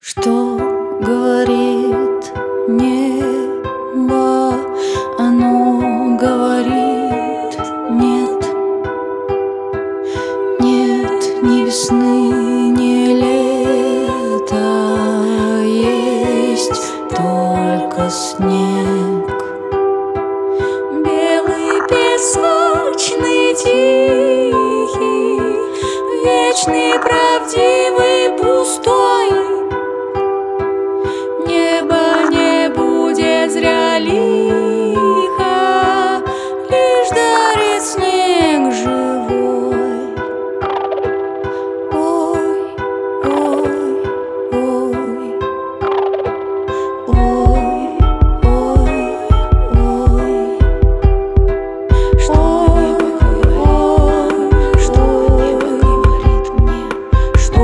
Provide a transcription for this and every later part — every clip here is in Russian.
Что говорит небо? Оно говорит нет. Нет ни весны, ни лета, есть только снег. Белый, песочный, тихий, вечный, правдивый, пустой. Небо не будет зря лихо, лишь дарит снег живой. Ой, ой, ой, ой, ой, ой. Что небо говорит мне? Что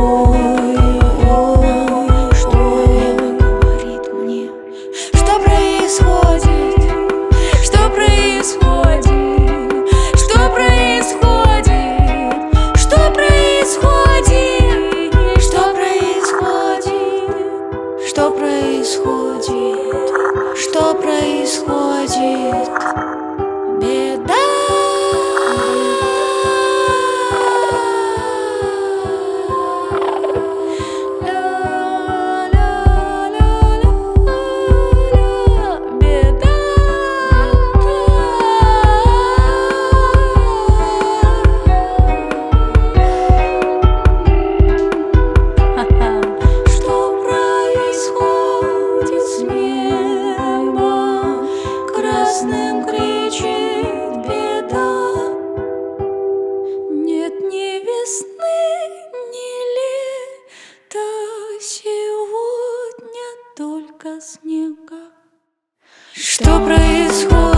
небо говорит мне? Что происходит? Что происходит? Что происходит? Что происходит? Что происходит? Что происходит? Что происходит? Беда. Беда. Что происходит с небом? Красным кричит беда. Нет ни весны, ни лета, сегодня только снега. Что происходит?